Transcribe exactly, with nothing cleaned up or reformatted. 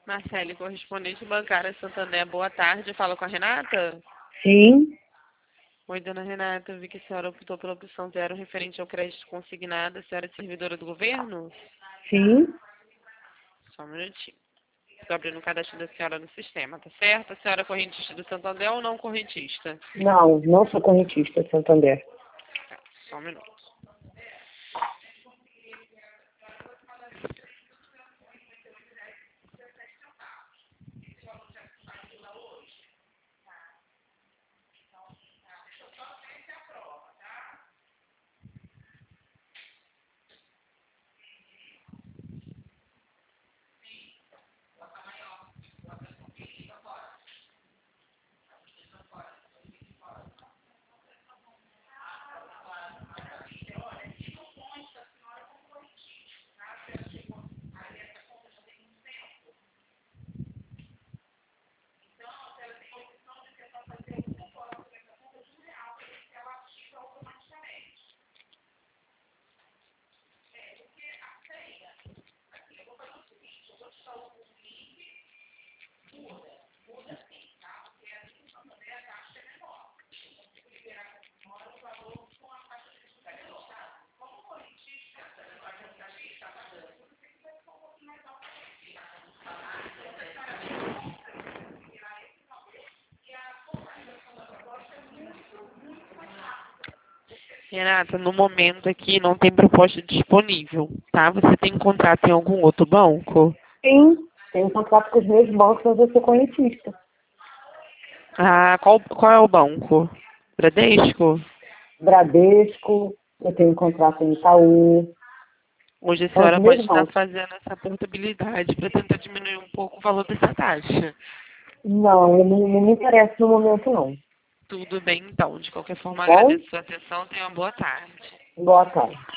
Marcele, correspondente bancária Santander, boa tarde. Fala com a Renata? Sim, Oi, dona Renata, eu vi que a senhora optou pela opção zero referente ao crédito consignado. A senhora é servidora do governo? sim. Só um minutinho. Estou abrindo o cadastro da senhora no sistema, tá certo? A senhora é correntista do Santander ou não correntista? Não, não sou correntista, Santander. Tá, só um minuto. Renata, no momento aqui não tem proposta disponível, tá? Você tem contato em algum outro banco? Sim, tenho contrato com os meus bancos, mas eu sou correntista. Ah, qual, qual é o banco? Bradesco? Bradesco, eu tenho contrato em Itaú. Hoje a São os senhora pode meus estar bancos. fazendo essa portabilidade para tentar diminuir um pouco o valor dessa taxa. Não, eu não, não me interessa no momento, não. Tudo bem, então. De qualquer forma, Bom, agradeço a sua atenção. Tenha uma boa tarde. boa tarde.